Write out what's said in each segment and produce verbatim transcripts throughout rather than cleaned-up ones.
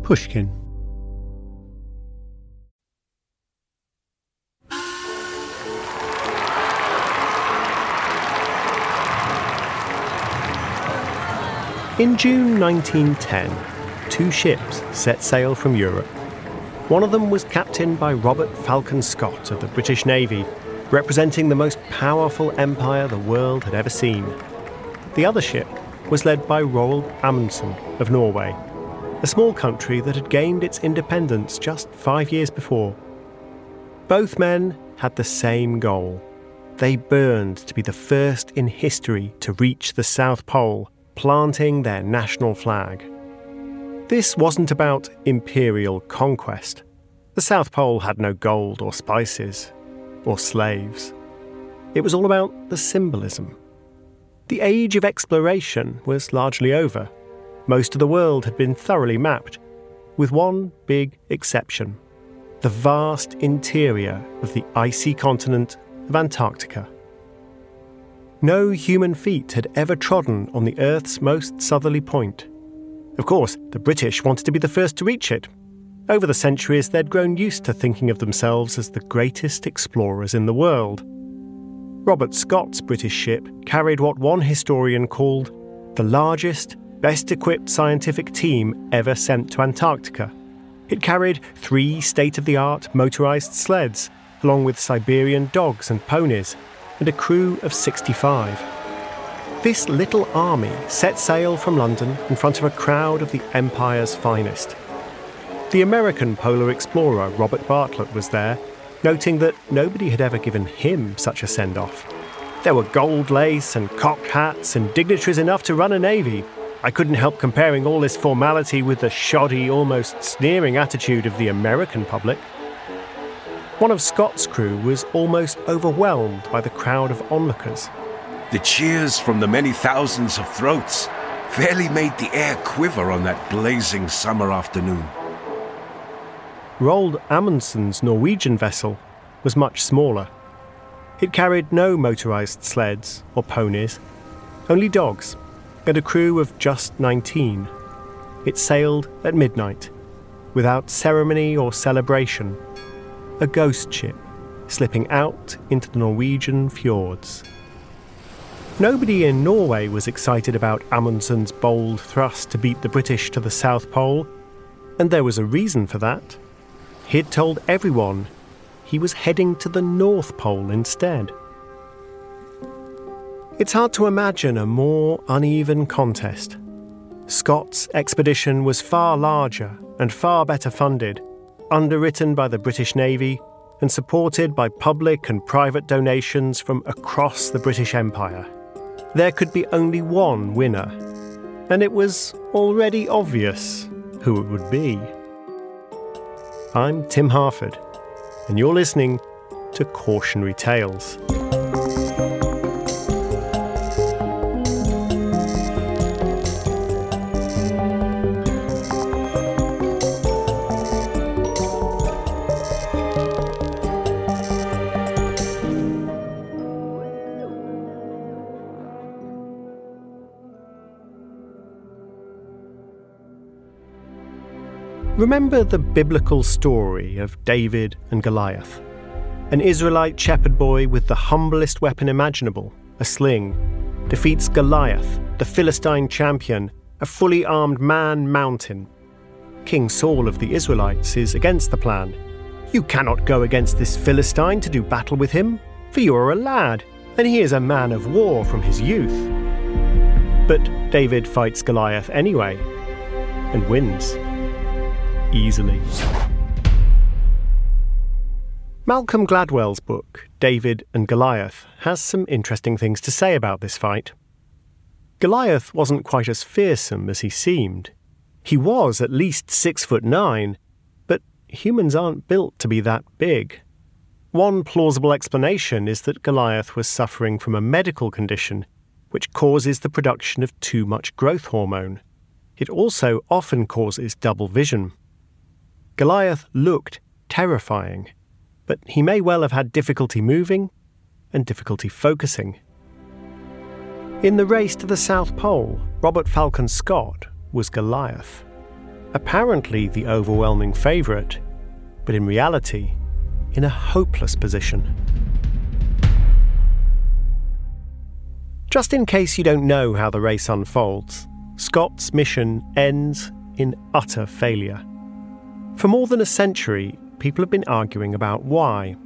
Pushkin. In June nineteen ten, two ships set sail from Europe. One of them was captained by Robert Falcon Scott of the British Navy, representing the most powerful empire the world had ever seen. The other ship was led by Roald Amundsen of Norway, a small country that had gained its independence just five years before. Both men had the same goal. They burned to be the first in history to reach the South Pole, planting their national flag. This wasn't about imperial conquest. The South Pole had no gold or spices or slaves. It was all about the symbolism. The age of exploration was largely over. Most of the world had been thoroughly mapped, with one big exception: the vast interior of the icy continent of Antarctica. No human feet had ever trodden on the Earth's most southerly point. Of course, the British wanted to be the first to reach it. Over the centuries, they'd grown used to thinking of themselves as the greatest explorers in the world. Robert Scott's British ship carried what one historian called the largest, best-equipped scientific team ever sent to Antarctica. It carried three state-of-the-art motorised sleds, along with Siberian dogs and ponies, and a crew of sixty-five. This little army set sail from London in front of a crowd of the Empire's finest. The American polar explorer Robert Bartlett was there, noting that nobody had ever given him such a send-off. There were gold lace and cocked hats and dignitaries enough to run a navy. I couldn't help comparing all this formality with the shoddy, almost sneering attitude of the American public. One of Scott's crew was almost overwhelmed by the crowd of onlookers. The cheers from the many thousands of throats fairly made the air quiver on that blazing summer afternoon. Roald Amundsen's Norwegian vessel was much smaller. It carried no motorised sleds or ponies, only dogs, and a crew of just nineteen. It sailed at midnight, without ceremony or celebration. A ghost ship, slipping out into the Norwegian fjords. Nobody in Norway was excited about Amundsen's bold thrust to beat the British to the South Pole, and there was a reason for that. He'd told everyone he was heading to the North Pole instead. It's hard to imagine a more uneven contest. Scott's expedition was far larger and far better funded, underwritten by the British Navy and supported by public and private donations from across the British Empire. There could be only one winner, and it was already obvious who it would be. I'm Tim Harford, and you're listening to Cautionary Tales. Remember the biblical story of David and Goliath? An Israelite shepherd boy with the humblest weapon imaginable, a sling, defeats Goliath, the Philistine champion, a fully armed man-mountain. King Saul of the Israelites is against the plan. "You cannot go against this Philistine to do battle with him, for you are a lad, and he is a man of war from his youth." But David fights Goliath anyway, and wins. Easily. Malcolm Gladwell's book, David and Goliath, has some interesting things to say about this fight. Goliath wasn't quite as fearsome as he seemed. He was at least six foot nine, but humans aren't built to be that big. One plausible explanation is that Goliath was suffering from a medical condition which causes the production of too much growth hormone. It also often causes double vision. Goliath looked terrifying, but he may well have had difficulty moving and difficulty focusing. In the race to the South Pole, Robert Falcon Scott was Goliath. apparently the overwhelming favourite, but in reality, in a hopeless position. Just in case you don't know how the race unfolds, Scott's mission ends in utter failure. For more than a century, people have been arguing about why.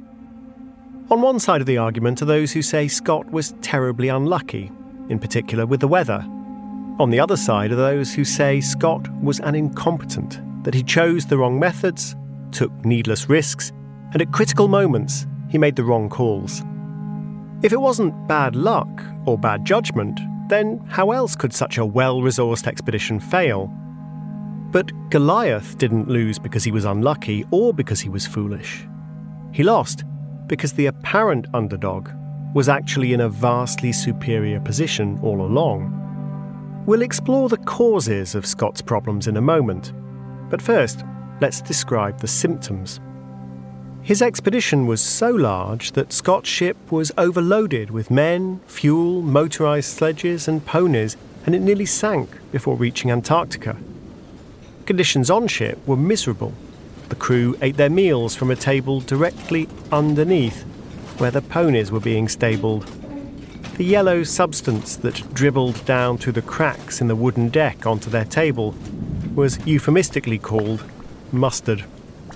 On one side of the argument are those who say Scott was terribly unlucky, in particular with the weather. On the other side are those who say Scott was an incompetent, that he chose the wrong methods, took needless risks, and at critical moments he made the wrong calls. If it wasn't bad luck or bad judgment, then how else could such a well-resourced expedition fail? But Goliath didn't lose because he was unlucky or because he was foolish. He lost because the apparent underdog was actually in a vastly superior position all along. We'll explore the causes of Scott's problems in a moment, but first, let's describe the symptoms. His expedition was so large that Scott's ship was overloaded with men, fuel, motorised sledges and ponies, and it nearly sank before reaching Antarctica. Conditions on ship were miserable. The crew ate their meals from a table directly underneath where the ponies were being stabled. The yellow substance that dribbled down through the cracks in the wooden deck onto their table was euphemistically called mustard.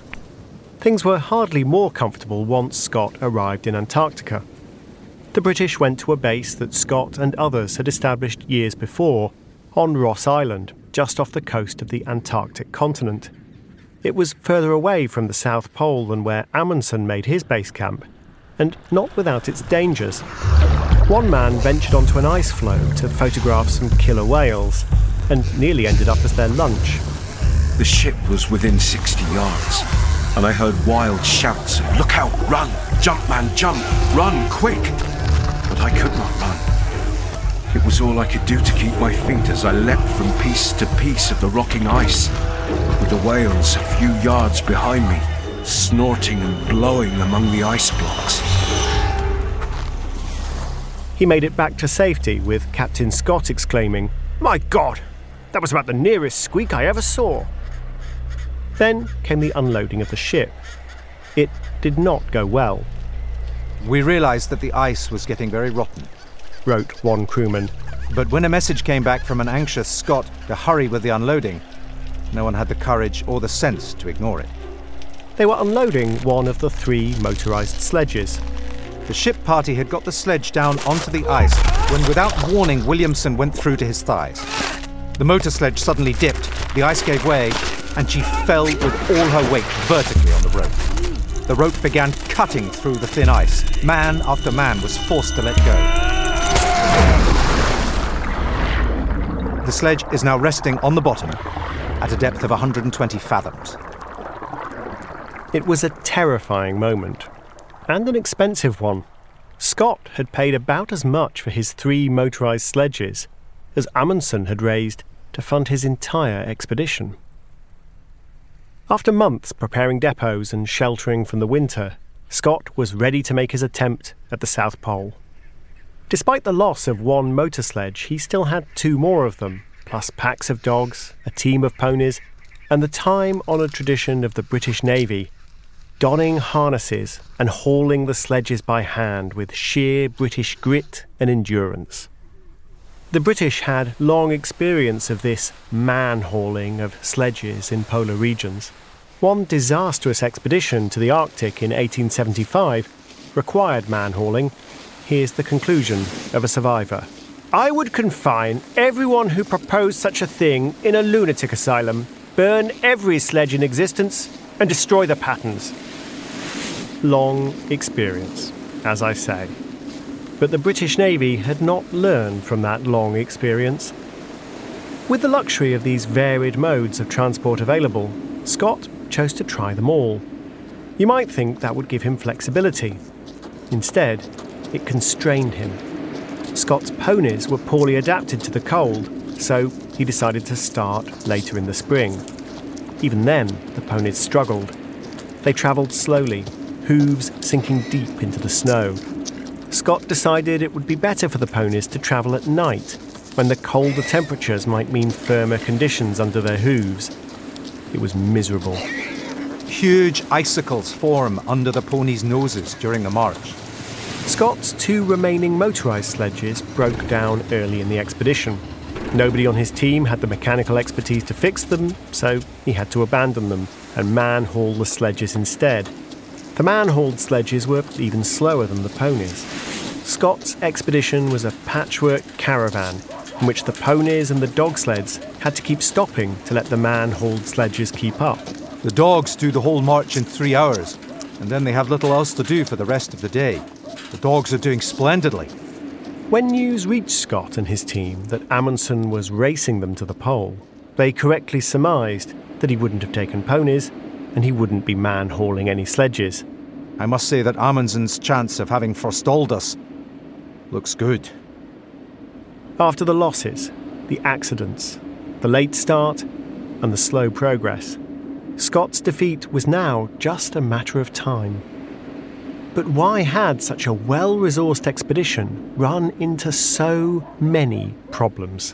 Things were hardly more comfortable once Scott arrived in Antarctica. The British went to a base that Scott and others had established years before on Ross Island, just off the coast of the Antarctic continent. It was further away from the South Pole than where Amundsen made his base camp, and not without its dangers. One man ventured onto an ice floe to photograph some killer whales, and nearly ended up as their lunch. The ship was within sixty yards, and I heard wild shouts of, "Look out, run! Jump, man, jump! Run, quick!" But I could not run. It was all I could do to keep my feet as I leapt from piece to piece of the rocking ice, with the whales a few yards behind me, snorting and blowing among the ice blocks. He made it back to safety, with Captain Scott exclaiming, "My God, that was about the nearest squeak I ever saw." Then came the unloading of the ship. It did not go well. "We realised that the ice was getting very rotten," wrote one crewman. "But when a message came back from an anxious Scott to hurry with the unloading, no one had the courage or the sense to ignore it." They were unloading one of the three motorised sledges. The ship party had got the sledge down onto the ice when, without warning, Williamson went through to his thighs. The motor sledge suddenly dipped, the ice gave way, and she fell with all her weight vertically on the rope. The rope began cutting through the thin ice. Man after man was forced to let go. The sledge is now resting on the bottom at a depth of one hundred twenty fathoms. It was a terrifying moment, and an expensive one. Scott had paid about as much for his three motorised sledges as Amundsen had raised to fund his entire expedition. After months preparing depots and sheltering from the winter, Scott was ready to make his attempt at the South Pole. Despite the loss of one motor sledge, he still had two more of them, plus packs of dogs, a team of ponies, and the time-honoured tradition of the British Navy, donning harnesses and hauling the sledges by hand with sheer British grit and endurance. The British had long experience of this man-hauling of sledges in polar regions. One disastrous expedition to the Arctic in eighteen seventy-five required man-hauling. Here's the conclusion of a survivor. "I would confine everyone who proposed such a thing in a lunatic asylum, burn every sledge in existence, and destroy the patterns." Long experience, as I say. But the British Navy had not learned from that long experience. With the luxury of these varied modes of transport available, Scott chose to try them all. You might think that would give him flexibility. Instead, it constrained him. Scott's ponies were poorly adapted to the cold, so he decided to start later in the spring. Even then, the ponies struggled. They travelled slowly, hooves sinking deep into the snow. Scott decided it would be better for the ponies to travel at night, when the colder temperatures might mean firmer conditions under their hooves. it was miserable. Huge icicles form under the ponies' noses during the march. Scott's two remaining motorised sledges broke down early in the expedition. Nobody on his team had the mechanical expertise to fix them, so he had to abandon them and man-haul the sledges instead. The man-hauled sledges were even slower than the ponies. Scott's expedition was a patchwork caravan in which the ponies and the dog sleds had to keep stopping to let the man-hauled sledges keep up. The dogs do the whole march in three hours, and then they have little else to do for the rest of the day. The dogs are doing splendidly. When news reached Scott and his team that Amundsen was racing them to the pole, they correctly surmised that he wouldn't have taken ponies and he wouldn't be man-hauling any sledges. I must say that Amundsen's chance of having forestalled us looks good. After the losses, the accidents, the late start and the slow progress, Scott's defeat was now just a matter of time. But why had such a well-resourced expedition run into so many problems?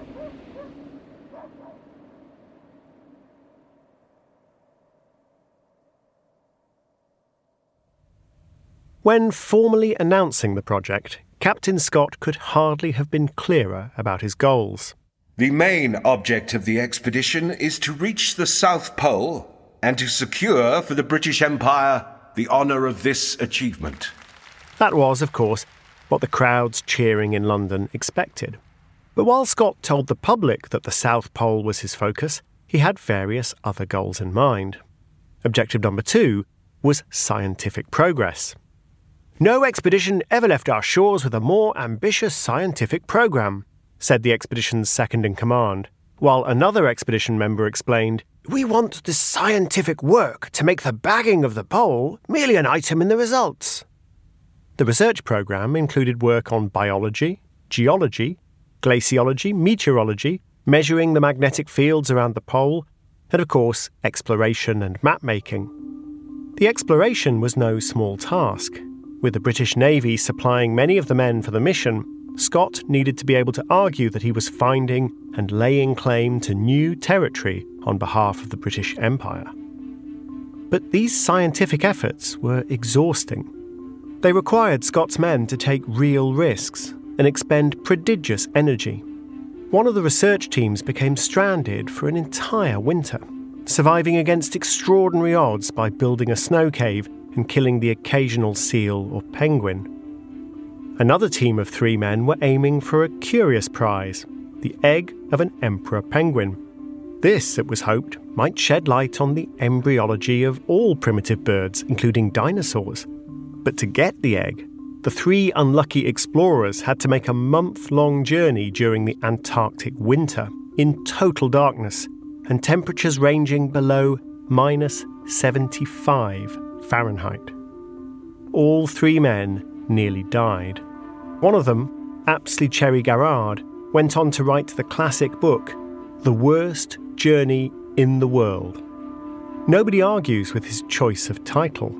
When formally announcing the project, Captain Scott could hardly have been clearer about his goals. The main object of the expedition is to reach the South Pole and to secure for the British Empire the honour of this achievement. That was, of course, what the crowds cheering in London expected. But while Scott told the public that the South Pole was his focus, he had various other goals in mind. Objective number two was scientific progress. No expedition ever left our shores with a more ambitious scientific programme, said the expedition's second-in-command, while another expedition member explained, "We want this scientific work to make the bagging of the pole merely an item in the results." The research programme included work on biology, geology, glaciology, meteorology, measuring the magnetic fields around the pole, and of course, exploration and map-making. The exploration was no small task. With the British Navy supplying many of the men for the mission, Scott needed to be able to argue that he was finding and laying claim to new territory on behalf of the British Empire. But these scientific efforts were exhausting. They required Scott's men to take real risks and expend prodigious energy. One of the research teams became stranded for an entire winter, surviving against extraordinary odds by building a snow cave and killing the occasional seal or penguin. Another team of three men were aiming for a curious prize, the egg of an emperor penguin. This, it was hoped, might shed light on the embryology of all primitive birds, including dinosaurs. But to get the egg, the three unlucky explorers had to make a month-long journey during the Antarctic winter, in total darkness, and temperatures ranging below minus seventy-five Fahrenheit. All three men nearly died. One of them, Apsley Cherry Garrard, went on to write the classic book, The Worst Journey in the World. Nobody argues with his choice of title.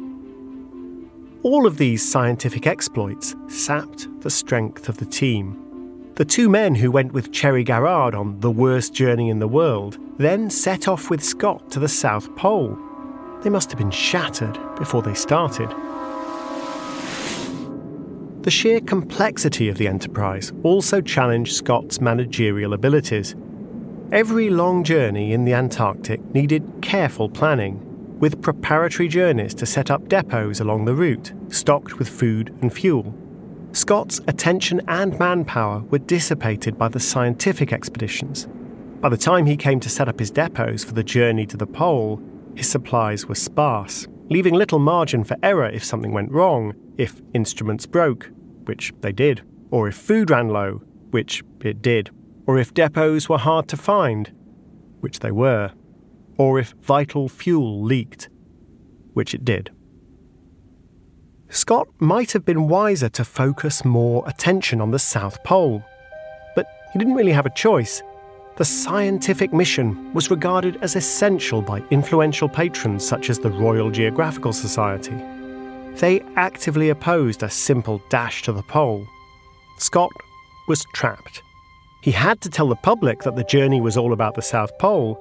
All of these scientific exploits sapped the strength of the team. The two men who went with Cherry Garrard on The Worst Journey in the World then set off with Scott to the South Pole. They must have been shattered before they started. The sheer complexity of the enterprise also challenged Scott's managerial abilities. Every long journey in the Antarctic needed careful planning, with preparatory journeys to set up depots along the route, stocked with food and fuel. Scott's attention and manpower were dissipated by the scientific expeditions. By the time he came to set up his depots for the journey to the pole, his supplies were sparse, leaving little margin for error if something went wrong, if instruments broke, which they did, or if food ran low, which it did, or if depots were hard to find, which they were, or if vital fuel leaked, which it did. Scott might have been wiser to focus more attention on the South Pole, but he didn't really have a choice. The scientific mission was regarded as essential by influential patrons such as the Royal Geographical Society. They actively opposed a simple dash to the pole. Scott was trapped. He had to tell the public that the journey was all about the South Pole,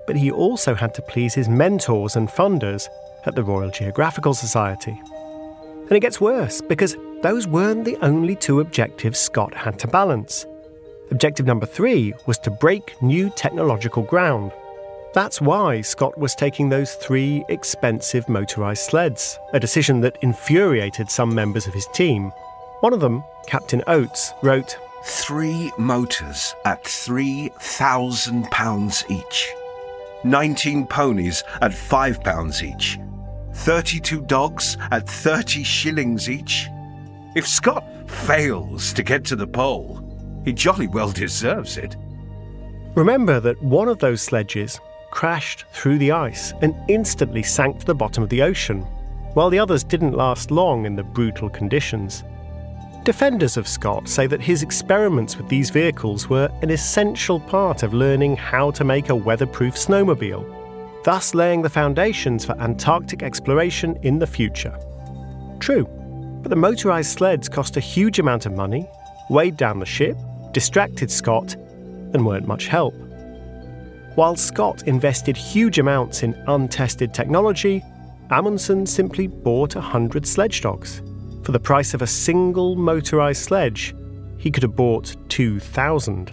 but he also had to please his mentors and funders at the Royal Geographical Society. And it gets worse, because those weren't the only two objectives Scott had to balance. Objective number three was to break new technological ground. That's why Scott was taking those three expensive motorised sleds, a decision that infuriated some members of his team. One of them, Captain Oates, wrote, Three motors at three thousand pounds each. Nineteen ponies at five pounds each. Thirty-two dogs at thirty shillings each. If Scott fails to get to the pole, he jolly well deserves it. Remember that one of those sledges crashed through the ice and instantly sank to the bottom of the ocean, while the others didn't last long in the brutal conditions. Defenders of Scott say that his experiments with these vehicles were an essential part of learning how to make a weatherproof snowmobile, thus laying the foundations for Antarctic exploration in the future. True, but the motorised sleds cost a huge amount of money, weighed down the ship, distracted Scott, and weren't much help. While Scott invested huge amounts in untested technology, Amundsen simply bought a hundred sledge dogs. For the price of a single motorised sledge, he could have bought two thousand.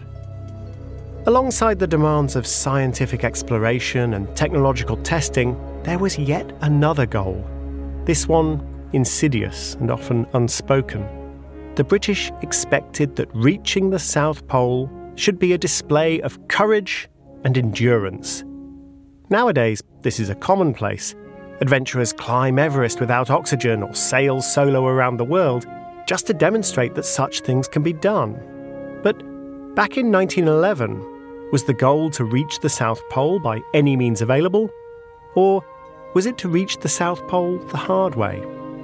Alongside the demands of scientific exploration and technological testing, there was yet another goal. This one insidious and often unspoken. The British expected that reaching the South Pole should be a display of courage and endurance. Nowadays, this is a commonplace. Adventurers climb Everest without oxygen or sail solo around the world just to demonstrate that such things can be done. But back in nineteen eleven, was the goal to reach the South Pole by any means available? Or was it to reach the South Pole the hard way?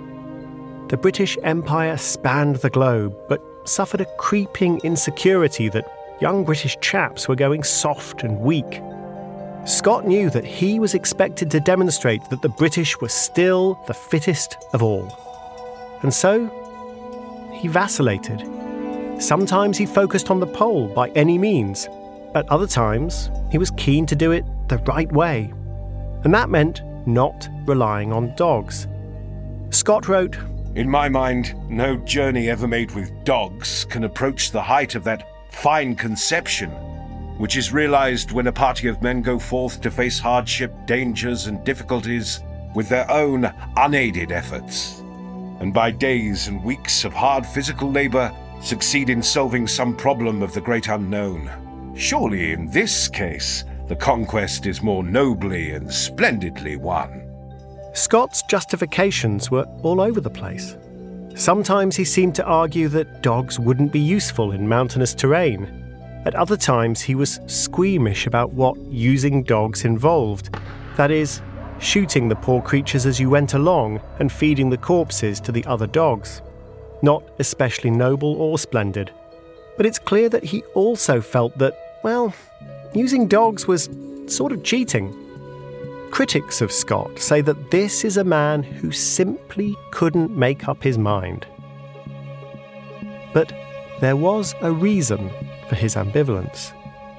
The British Empire spanned the globe, but suffered a creeping insecurity that young British chaps were going soft and weak. Scott knew that he was expected to demonstrate that the British were still the fittest of all. And so, he vacillated. Sometimes he focused on the pole by any means. At other times, he was keen to do it the right way. And that meant not relying on dogs. Scott wrote, In my mind, no journey ever made with dogs can approach the height of that fine conception, which is realized when a party of men go forth to face hardship, dangers, and difficulties with their own unaided efforts, and by days and weeks of hard physical labor succeed in solving some problem of the great unknown. Surely in this case, the conquest is more nobly and splendidly won. Scott's justifications were all over the place. Sometimes he seemed to argue that dogs wouldn't be useful in mountainous terrain. At other times, he was squeamish about what using dogs involved. That is, shooting the poor creatures as you went along and feeding the corpses to the other dogs. Not especially noble or splendid. But it's clear that he also felt that, well, using dogs was sort of cheating. Critics of Scott say that this is a man who simply couldn't make up his mind. But there was a reason for his ambivalence.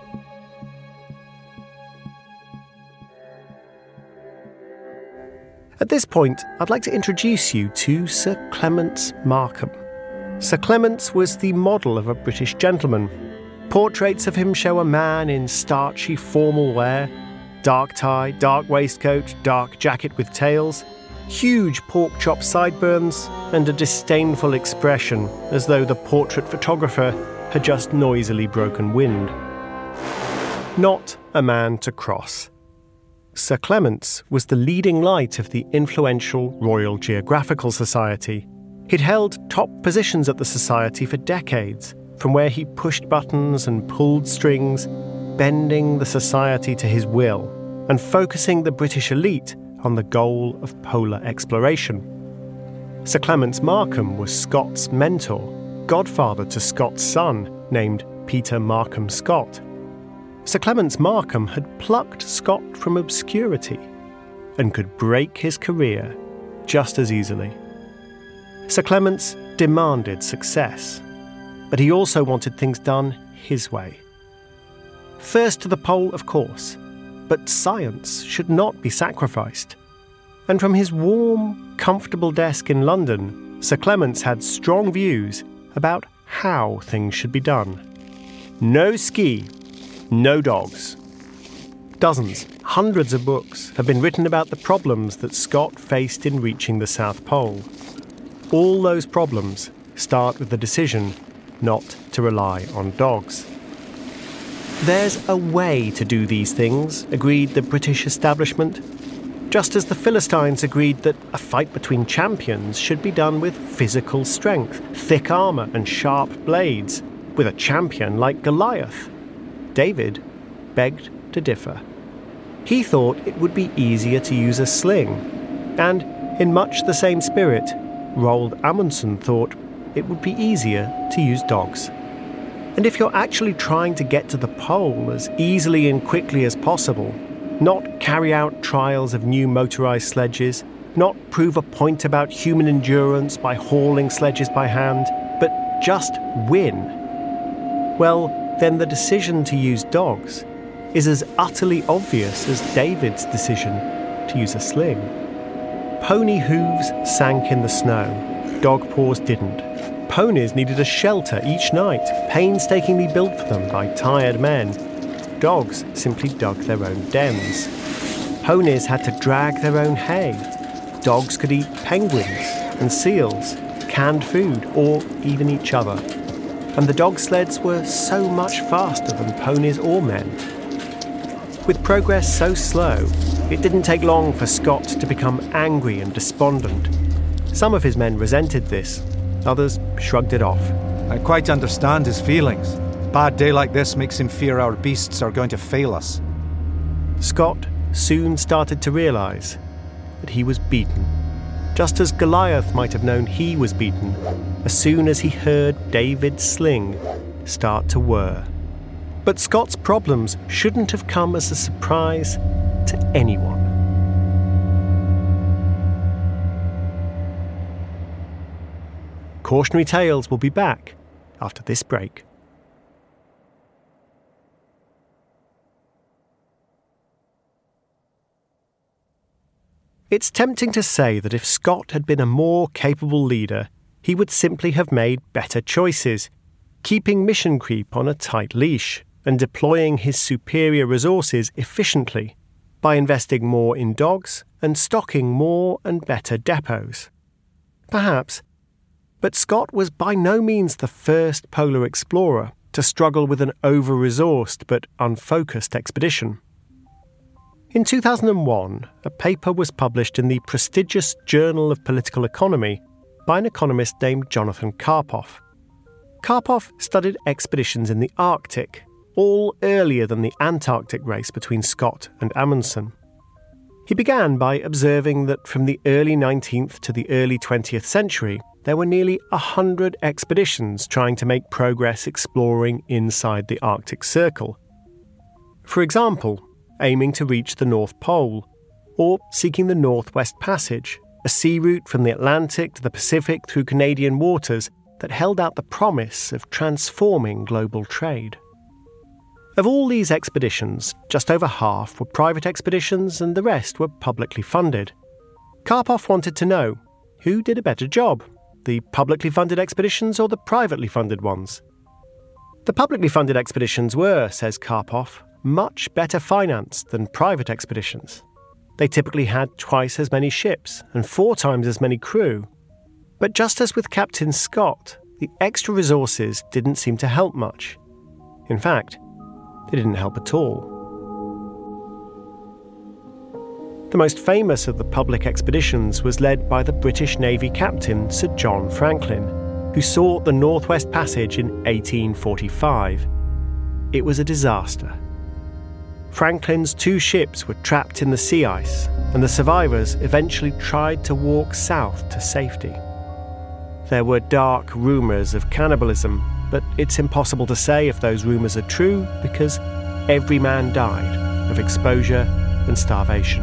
At this point, I'd like to introduce you to Sir Clements Markham. Sir Clements was the model of a British gentleman. Portraits of him show a man in starchy formal wear, dark tie, dark waistcoat, dark jacket with tails, huge pork chop sideburns, and a disdainful expression as though the portrait photographer had just noisily broken wind. Not a man to cross. Sir Clements was the leading light of the influential Royal Geographical Society. He'd held top positions at the Society for decades, from where he pushed buttons and pulled strings, bending the Society to his will, and focusing the British elite on the goal of polar exploration. Sir Clements Markham was Scott's mentor, godfather to Scott's son, named Peter Markham Scott. Sir Clements Markham had plucked Scott from obscurity and could break his career just as easily. Sir Clements demanded success, but he also wanted things done his way. First to the pole, of course, but science should not be sacrificed. And from his warm, comfortable desk in London, Sir Clements had strong views about how things should be done. No ski, no dogs. Dozens, hundreds of books have been written about the problems that Scott faced in reaching the South Pole. All those problems start with the decision not to rely on dogs. There's a way to do these things, agreed the British establishment, just as the Philistines agreed that a fight between champions should be done with physical strength, thick armour and sharp blades, with a champion like Goliath. David begged to differ. He thought it would be easier to use a sling, and in much the same spirit, Roald Amundsen thought it would be easier to use dogs. And if you're actually trying to get to the pole as easily and quickly as possible, not carry out trials of new motorised sledges, not prove a point about human endurance by hauling sledges by hand, but just win, well, then the decision to use dogs is as utterly obvious as David's decision to use a sling. Pony hooves sank in the snow. Dog paws didn't. Ponies needed a shelter each night, painstakingly built for them by tired men. Dogs simply dug their own dens. Ponies had to drag their own hay. Dogs could eat penguins and seals, canned food, or even each other. And the dog sleds were so much faster than ponies or men. With progress so slow, it didn't take long for Scott to become angry and despondent. Some of his men resented this, others shrugged it off. I quite understand his feelings. Bad day like this makes him fear our beasts are going to fail us. Scott soon started to realise that he was beaten, just as Goliath might have known he was beaten as soon as he heard David's sling start to whir. But Scott's problems shouldn't have come as a surprise to anyone. Cautionary Tales will be back after this break. It's tempting to say that if Scott had been a more capable leader, he would simply have made better choices, keeping mission creep on a tight leash and deploying his superior resources efficiently by investing more in dogs and stocking more and better depots. Perhaps, but Scott was by no means the first polar explorer to struggle with an over-resourced but unfocused expedition. In two thousand one, a paper was published in the prestigious Journal of Political Economy by an economist named Jonathan Karpoff. Karpoff studied expeditions in the Arctic, all earlier than the Antarctic race between Scott and Amundsen. He began by observing that from the early nineteenth to the early twentieth century, there were nearly a hundred expeditions trying to make progress exploring inside the Arctic Circle. For example, aiming to reach the North Pole, or seeking the Northwest Passage, a sea route from the Atlantic to the Pacific through Canadian waters that held out the promise of transforming global trade. Of all these expeditions, just over half were private expeditions and the rest were publicly funded. Karpoff wanted to know, who did a better job, the publicly funded expeditions or the privately funded ones? The publicly funded expeditions were, says Karpoff, much better financed than private expeditions. They typically had twice as many ships and four times as many crew. But just as with Captain Scott, the extra resources didn't seem to help much. In fact, they didn't help at all. The most famous of the public expeditions was led by the British Navy captain Sir John Franklin, who sought the Northwest Passage in eighteen forty-five. It was a disaster. Franklin's two ships were trapped in the sea ice, and the survivors eventually tried to walk south to safety. There were dark rumours of cannibalism, but it's impossible to say if those rumours are true because every man died of exposure and starvation.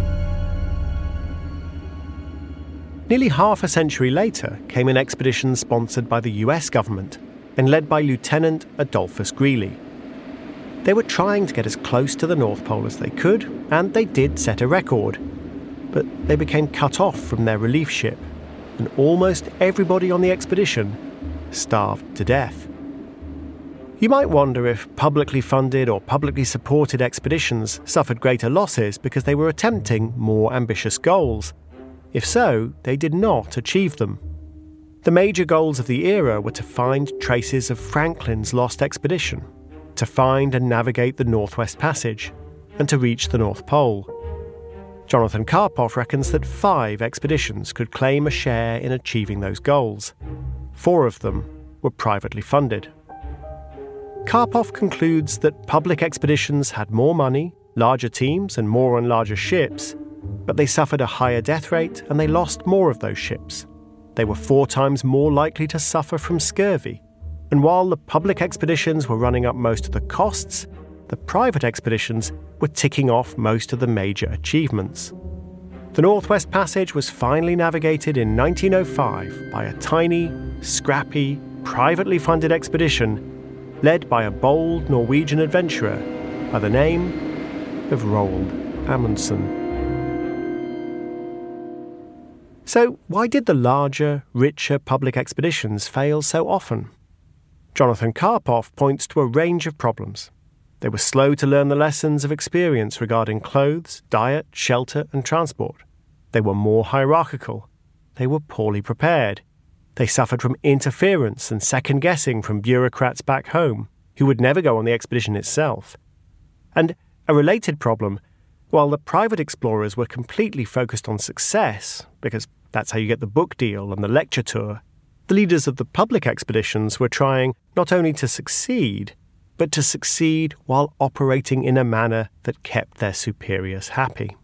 Nearly half a century later came an expedition sponsored by the U S government and led by Lieutenant Adolphus Greely. They were trying to get as close to the North Pole as they could, and they did set a record. But they became cut off from their relief ship, and almost everybody on the expedition starved to death. You might wonder if publicly funded or publicly supported expeditions suffered greater losses because they were attempting more ambitious goals. If so, they did not achieve them. The major goals of the era were to find traces of Franklin's lost expedition, to find and navigate the Northwest Passage, and to reach the North Pole. Jonathan Karpoff reckons that five expeditions could claim a share in achieving those goals. Four of them were privately funded. Karpoff concludes that public expeditions had more money, larger teams, and more and larger ships, but they suffered a higher death rate and they lost more of those ships. They were four times more likely to suffer from scurvy. And while the public expeditions were running up most of the costs, the private expeditions were ticking off most of the major achievements. The Northwest Passage was finally navigated in nineteen oh five by a tiny, scrappy, privately funded expedition led by a bold Norwegian adventurer by the name of Roald Amundsen. So why did the larger, richer public expeditions fail so often? Jonathan Karpoff points to a range of problems. They were slow to learn the lessons of experience regarding clothes, diet, shelter, and transport. They were more hierarchical. They were poorly prepared. They suffered from interference and second-guessing from bureaucrats back home, who would never go on the expedition itself. And a related problem, while the private explorers were completely focused on success, because that's how you get the book deal and the lecture tour, the leaders of the public expeditions were trying not only to succeed, but to succeed while operating in a manner that kept their superiors happy.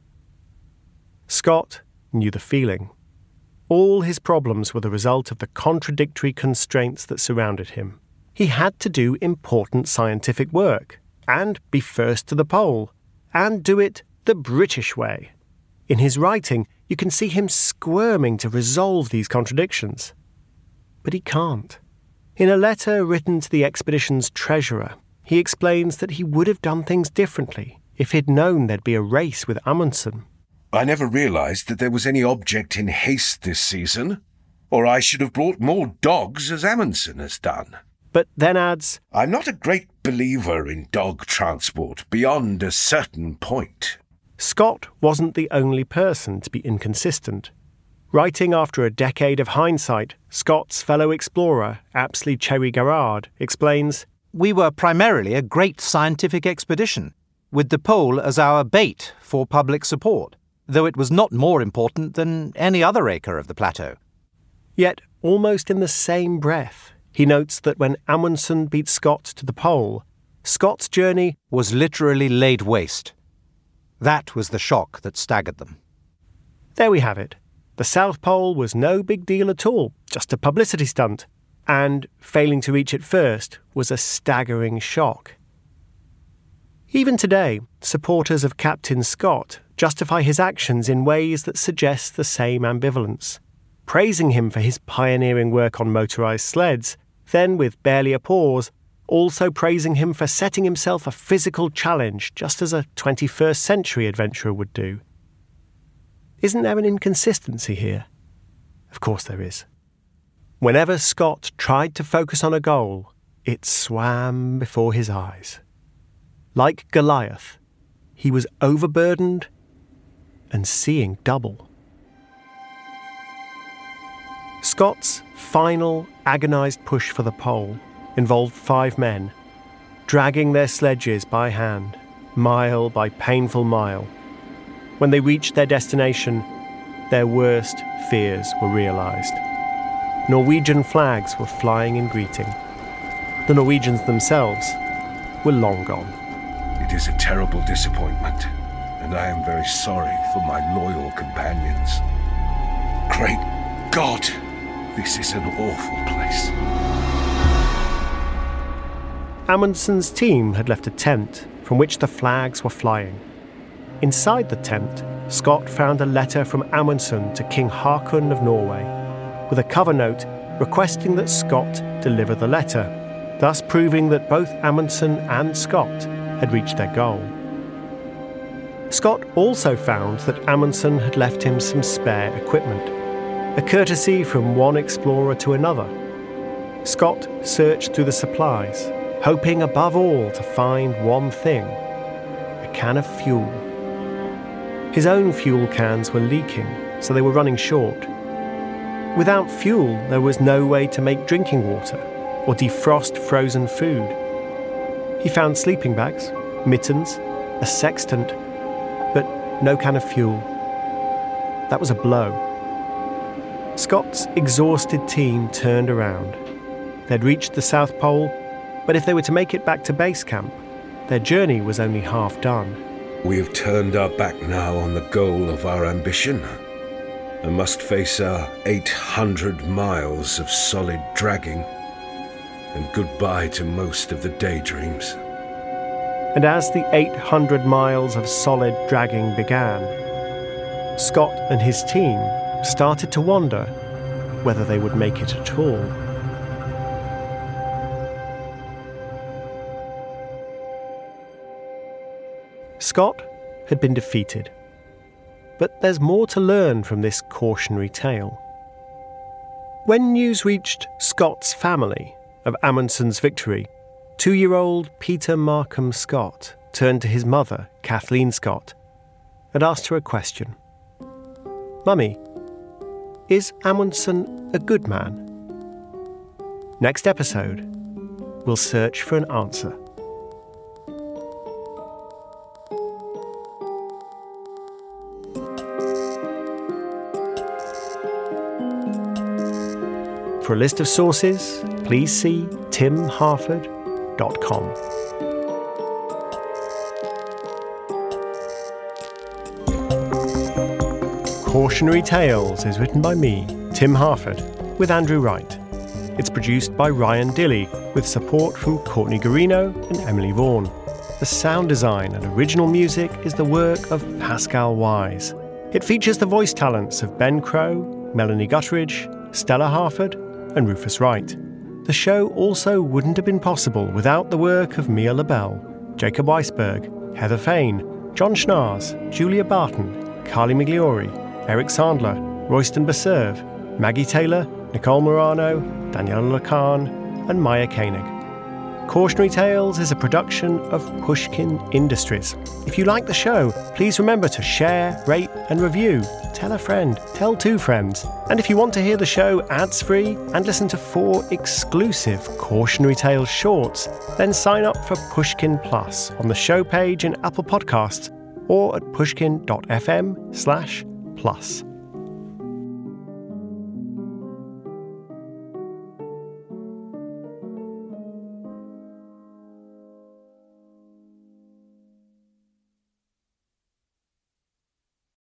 Scott knew the feeling. All his problems were the result of the contradictory constraints that surrounded him. He had to do important scientific work, and be first to the pole, and do it the British way. In his writing, you can see him squirming to resolve these contradictions. But he can't. In a letter written to the expedition's treasurer, he explains that he would have done things differently if he'd known there'd be a race with Amundsen. I never realised that there was any object in haste this season, or I should have brought more dogs as Amundsen has done. But then adds, I'm not a great believer in dog transport beyond a certain point. Scott wasn't the only person to be inconsistent. Writing after a decade of hindsight, Scott's fellow explorer, Apsley Cherry Garrard, explains, We were primarily a great scientific expedition, with the pole as our bait for public support, though it was not more important than any other acre of the plateau. Yet, almost in the same breath, he notes that when Amundsen beat Scott to the pole, Scott's journey was literally laid waste. That was the shock that staggered them. There we have it. The South Pole was no big deal at all, just a publicity stunt, and failing to reach it first was a staggering shock. Even today, supporters of Captain Scott justify his actions in ways that suggest the same ambivalence, praising him for his pioneering work on motorised sleds, then with barely a pause, also praising him for setting himself a physical challenge just as a twenty-first century adventurer would do. Isn't there an inconsistency here? Of course there is. Whenever Scott tried to focus on a goal, it swam before his eyes. Like Goliath, he was overburdened and seeing double. Scott's final agonised push for the pole involved five men, dragging their sledges by hand, mile by painful mile. When they reached their destination, their worst fears were realised. Norwegian flags were flying in greeting. The Norwegians themselves were long gone. It is a terrible disappointment, and I am very sorry for my loyal companions. Great God, this is an awful place. Amundsen's team had left a tent from which the flags were flying. Inside the tent, Scott found a letter from Amundsen to King Haakon of Norway, with a cover note requesting that Scott deliver the letter, thus proving that both Amundsen and Scott had reached their goal. Scott also found that Amundsen had left him some spare equipment, a courtesy from one explorer to another. Scott searched through the supplies, hoping above all to find one thing: a can of fuel. His own fuel cans were leaking, so they were running short. Without fuel, there was no way to make drinking water or defrost frozen food. He found sleeping bags, mittens, a sextant, but no can of fuel. That was a blow. Scott's exhausted team turned around. They'd reached the South Pole, but if they were to make it back to base camp, their journey was only half done. We have turned our back now on the goal of our ambition and must face our eight hundred miles of solid dragging, and goodbye to most of the daydreams. And as the eight hundred miles of solid dragging began, Scott and his team started to wonder whether they would make it at all. Scott had been defeated, but there's more to learn from this cautionary tale. When news reached Scott's family of Amundsen's victory, two-year-old Peter Markham Scott turned to his mother, Kathleen Scott, and asked her a question. "Mummy, is Amundsen a good man?" Next episode, we'll search for an answer. For a list of sources, please see tim harford dot com. Cautionary Tales is written by me, Tim Harford, with Andrew Wright. It's produced by Ryan Dilley, with support from Courtney Garino and Emily Vaughan. The sound design and original music is the work of Pascal Wise. It features the voice talents of Ben Crow, Melanie Gutteridge, Stella Harford, and Rufus Wright. The show also wouldn't have been possible without the work of Mia LaBelle, Jacob Weisberg, Heather Fain, John Schnars, Julia Barton, Carly Migliori, Eric Sandler, Royston Baserve, Maggie Taylor, Nicole Morano, Daniela Lacan, and Maya Koenig. Cautionary Tales is a production of Pushkin Industries. If you like the show, please remember to share, rate, and review. Tell a friend, tell two friends. And if you want to hear the show ads-free and listen to four exclusive Cautionary Tales shorts, then sign up for Pushkin Plus on the show page in Apple Podcasts or at pushkin dot f m slash plus.